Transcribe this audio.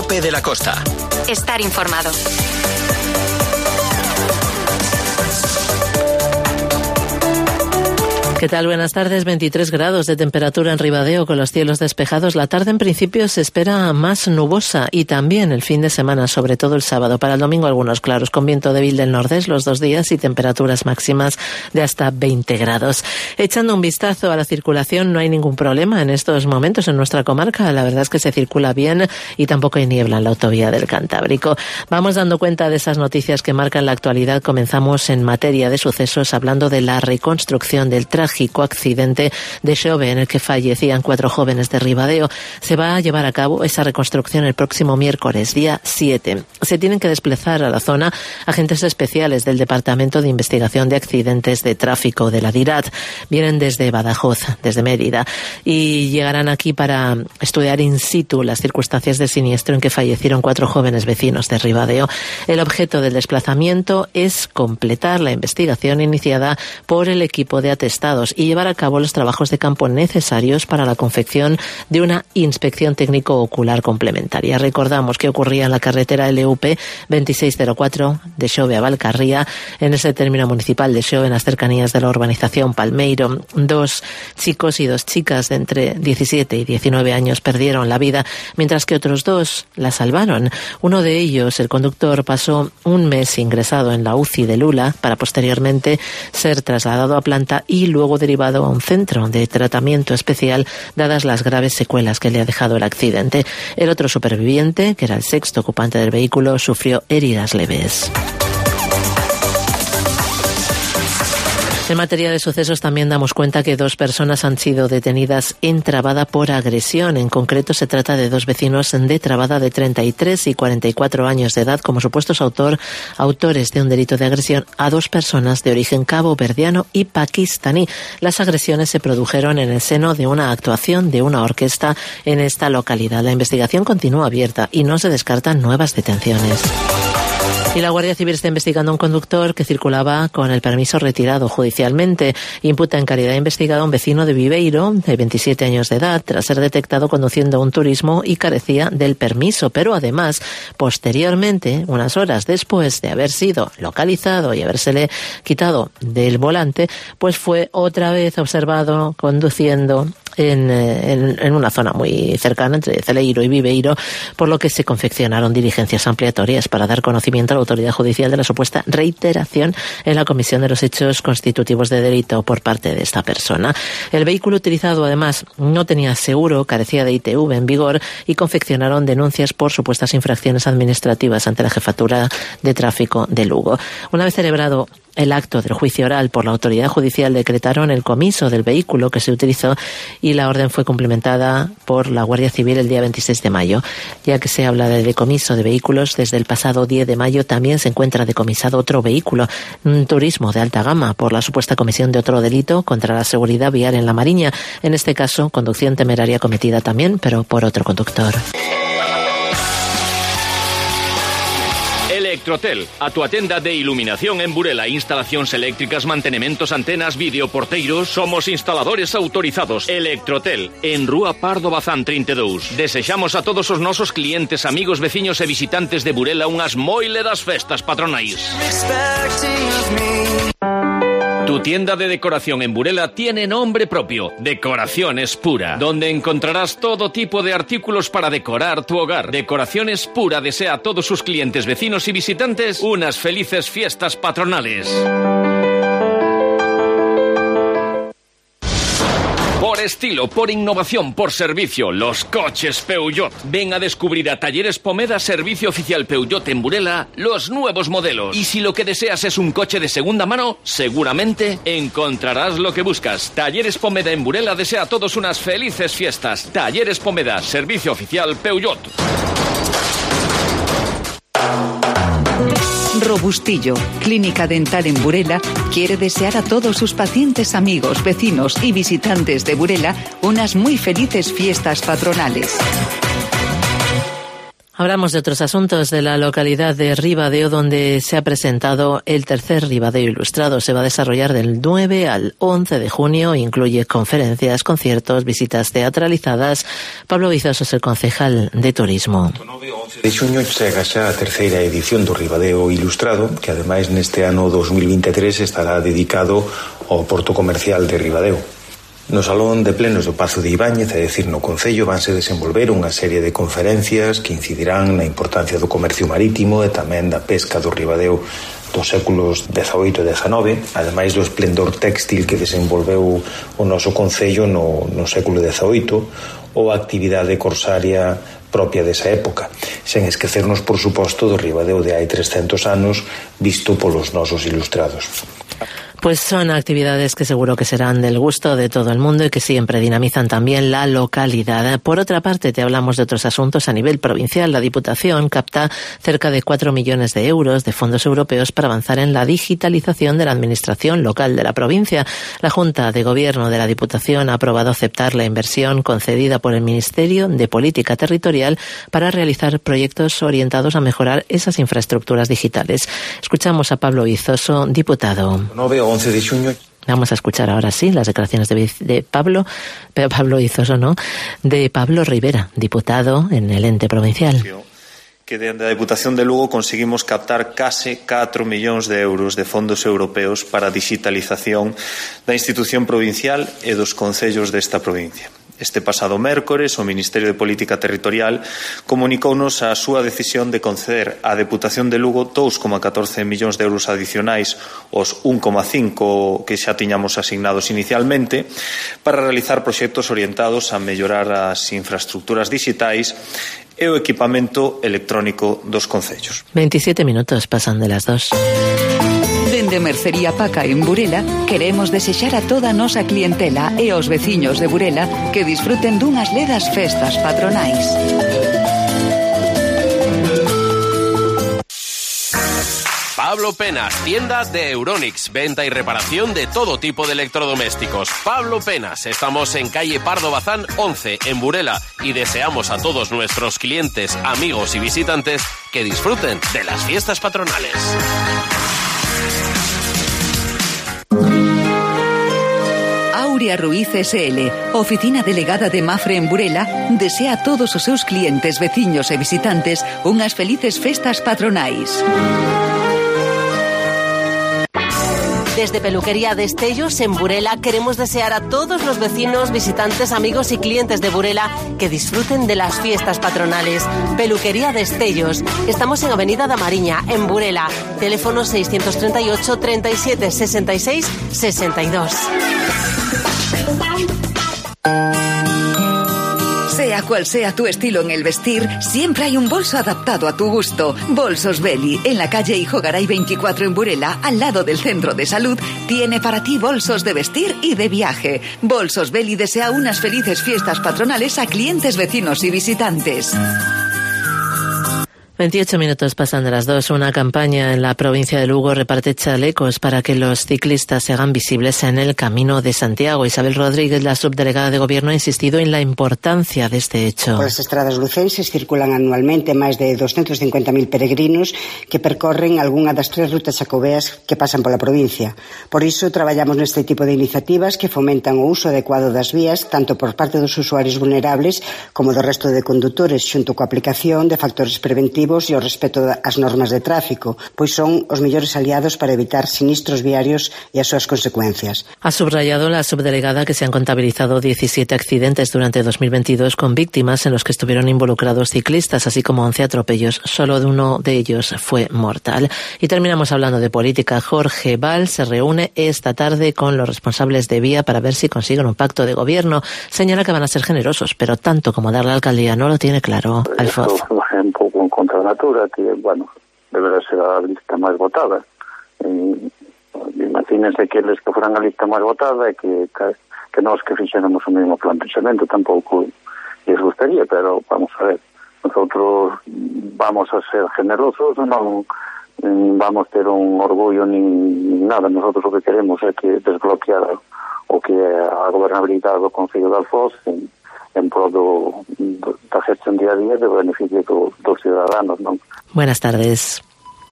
COPE de la Costa. Estar informado. ¿Qué tal? Buenas tardes. 23 grados de temperatura en Ribadeo con los cielos despejados. La tarde en principio se espera más nubosa y también el fin de semana, sobre todo el sábado. Para el domingo algunos claros con viento débil del nordés los 2 días y temperaturas máximas de hasta 20 grados. Echando un vistazo a la circulación, no hay ningún problema en estos momentos en nuestra comarca. La verdad es que se circula bien y tampoco hay niebla en la autovía del Cantábrico. Vamos dando cuenta de esas noticias que marcan la actualidad. Comenzamos en materia de sucesos hablando de la reconstrucción del trágico accidente de Xove en el que fallecían 4 jóvenes de Ribadeo. Se va a llevar a cabo esa reconstrucción el próximo miércoles, día 7. Se tienen que desplazar a la zona agentes especiales del Departamento de Investigación de Accidentes de Tráfico de la DIRAT. Vienen desde Badajoz, desde Mérida, y llegarán aquí para estudiar in situ las circunstancias del siniestro en que fallecieron 4 jóvenes vecinos de Ribadeo. El objeto del desplazamiento es completar la investigación iniciada por el equipo de atestados y llevar a cabo los trabajos de campo necesarios para la confección de una inspección técnico-ocular complementaria. Recordamos que ocurría en la carretera LUP 2604 de Xove a Valcarría, en ese término municipal de Xove, en las cercanías de la urbanización Palmeiro. 2 chicos y 2 chicas de entre 17 y 19 años perdieron la vida, mientras que otros 2 la salvaron. Uno de ellos, el conductor, pasó un mes ingresado en la UCI de Lula para posteriormente ser trasladado a planta y luego derivado a un centro de tratamiento especial, dadas las graves secuelas que le ha dejado el accidente. El otro superviviente, que era el 6º ocupante del vehículo, sufrió heridas leves. En materia de sucesos también damos cuenta que 2 personas han sido detenidas en Trabada por agresión. En concreto se trata de 2 vecinos de Trabada de 33 y 44 años de edad como supuestos autores de un delito de agresión a 2 personas de origen caboverdiano y pakistaní. Las agresiones se produjeron en el seno de una actuación de una orquesta en esta localidad. La investigación continúa abierta y no se descartan nuevas detenciones. Y la Guardia Civil está investigando a un conductor que circulaba con el permiso retirado judicialmente. Imputa en calidad investigada a un vecino de Viveiro, de 27 años de edad, tras ser detectado conduciendo un turismo y carecía del permiso. Pero además, posteriormente, unas horas después de haber sido localizado y habérsele quitado del volante, pues fue otra vez observado conduciendo en una zona muy cercana entre Celeiro y Viveiro, por lo que se confeccionaron diligencias ampliatorias para dar conocimiento a la autoridad judicial de la supuesta reiteración en la comisión de los hechos constitutivos de delito por parte de esta persona. El vehículo utilizado además no tenía seguro, carecía de ITV en vigor y confeccionaron denuncias por supuestas infracciones administrativas ante la Jefatura de Tráfico de Lugo. Una vez celebrado el acto del juicio oral por la autoridad judicial, decretaron el comiso del vehículo que se utilizó y la orden fue cumplimentada por la Guardia Civil el día 26 de mayo. Ya que se habla de decomiso de vehículos, desde el pasado 10 de mayo también se encuentra decomisado otro vehículo, un turismo de alta gama, por la supuesta comisión de otro delito contra la seguridad vial en La Mariña. En este caso, conducción temeraria cometida también, pero por otro conductor. Electrotel, a tu tenda de iluminación en Burela, instalacións eléctricas, mantenementos, antenas, videoporteiros. Somos instaladores autorizados. Electrotel, en Rúa Pardo Bazán 32. Desexamos a todos os nosos clientes, amigos, veciños e visitantes de Burela unhas moi ledas festas patronais. Tu tienda de decoración en Burela tiene nombre propio, Decoraciones Pura, donde encontrarás todo tipo de artículos para decorar tu hogar. Decoraciones Pura desea a todos sus clientes, vecinos y visitantes unas felices fiestas patronales. Por estilo, por innovación, por servicio, los coches Peugeot. Ven a descubrir a Talleres Pomeda, servicio oficial Peugeot en Burela, los nuevos modelos. Y si lo que deseas es un coche de segunda mano, seguramente encontrarás lo que buscas. Talleres Pomeda en Burela desea a todos unas felices fiestas. Talleres Pomeda, servicio oficial Peugeot. Robustillo, clínica dental en Burela, quiere desear a todos sus pacientes, amigos, vecinos y visitantes de Burela unas muy felices fiestas patronales. Hablamos de otros asuntos de la localidad de Ribadeo, donde se ha presentado el tercer Ribadeo Ilustrado. Se va a desarrollar del 9 al 11 de junio. Incluye conferencias, conciertos, visitas teatralizadas. Pablo Vizoso es el concejal de Turismo. 9 ao 11 de xuño chega xa a terceira edición do Ribadeo Ilustrado, que ademais neste ano 2023 estará dedicado ao porto comercial de Ribadeo. No Salón de Plenos do Pazo de Ibáñez, é dicir, no Concello, vanse desenvolver unha serie de conferencias que incidirán na importancia do comercio marítimo e tamén da pesca do Ribadeo dos séculos XVIII e XIX, ademais do esplendor téxtil que desenvolveu o noso Concello no século XVIII, ou a actividade corsaria propia desa época, sen esquecernos, por suposto, do Ribadeo de hai 300 anos visto polos nosos ilustrados. Pues son actividades que seguro que serán del gusto de todo el mundo y que siempre dinamizan también la localidad. Por otra parte, te hablamos de otros asuntos a nivel provincial. La Diputación capta cerca de 4 millones de euros de fondos europeos para avanzar en la digitalización de la administración local de la provincia. La Junta de Gobierno de la Diputación ha aprobado aceptar la inversión concedida por el Ministerio de Política Territorial para realizar proyectos orientados a mejorar esas infraestructuras digitales. Escuchamos a Pablo Vizoso, diputado. 9 o 11 de xuño. Vamos a escuchar ahora sí las declaraciones de Pablo Vizoso, ¿no? De Pablo Rivera, diputado en el ente provincial. Que dende a Deputación de Lugo conseguimos captar case 4 millóns de euros de fondos europeos para a digitalización da institución provincial e dos concellos desta provincia. Este pasado mércores, o Ministerio de Política Territorial comunicounos a súa decisión de conceder á Deputación de Lugo 2,14 millóns de euros adicionais aos 1,5 que xa tiñamos asignados inicialmente para realizar proxectos orientados a mellorar as infraestructuras digitais e o equipamento electrónico dos concellos. 27 minutos pasan de las 2. Dende Mercería Paca en Burela queremos desexar a toda a nosa clientela e aos veciños de Burela que disfruten dunhas ledas festas patronais. Pablo Penas, tienda de Euronics, venta y reparación de todo tipo de electrodomésticos. Pablo Penas, estamos en calle Pardo Bazán 11, en Burela, y deseamos a todos nuestros clientes, amigos y visitantes que disfruten de las fiestas patronales. Aurea Ruiz S.L., oficina delegada de Mafre en Burela, desea a todos os seus clientes, veciños e visitantes unhas felices festas patronais. Desde Peluquería Destellos en Burela queremos desear a todos los vecinos, visitantes, amigos y clientes de Burela que disfruten de las fiestas patronales. Peluquería Destellos. Estamos en Avenida da Mariña, en Burela. Teléfono 638 37 66 62. Sea cual sea tu estilo en el vestir, siempre hay un bolso adaptado a tu gusto. Bolsos Belli, en la calle Hijo Garay 24 en Burela, al lado del Centro de Salud, tiene para ti bolsos de vestir y de viaje. Bolsos Belli desea unas felices fiestas patronales a clientes, vecinos y visitantes. 28 minutos pasan de las 2. Una campaña en la provincia de Lugo reparte chalecos para que los ciclistas se hagan visibles en el Camino de Santiago. Isabel Rodríguez, la subdelegada de Gobierno, ha insistido en la importancia de este hecho. Por as estradas lucenses circulan anualmente máis de 250.000 peregrinos que percorren algunha das 3 rutas xacobeas que pasan pola provincia. Por iso traballamos neste tipo de iniciativas que fomentan o uso adecuado das vías tanto por parte dos usuarios vulnerables como do resto de condutores, xunto coa aplicación de factores preventivos e o respeto ás normas de tráfico, pois son os mellores aliados para evitar sinistros viarios e as súas consecuencias. Ha subrayado la subdelegada que se han contabilizado 17 accidentes durante 2022 con víctimas en los que estuvieron involucrados ciclistas, así como 11 atropellos. Solo de uno de ellos fue mortal. Y terminamos hablando de política. Jorge Val se reúne esta tarde con los responsables de Vía para ver si consiguen un pacto de gobierno. Señala que van a ser generosos, pero tanto como dar la alcaldía no lo tiene claro. Alfoz. Un pouco en contra da natura, que, bueno, deberá ser a lista máis votada. Imagínense que eles que fueran a lista máis votada e que nós que fixéramos o mesmo planteamento tampouco lles gustaría, pero vamos a ver, nosotros vamos a ser generosos, non vamos ter un orgullo nin nada. Nosotros o que queremos é que desbloquear o que é a gobernabilidade do Concello de Alfoz en pro da gestión día a día do beneficio dos ciudadanos, non? Buenas tardes.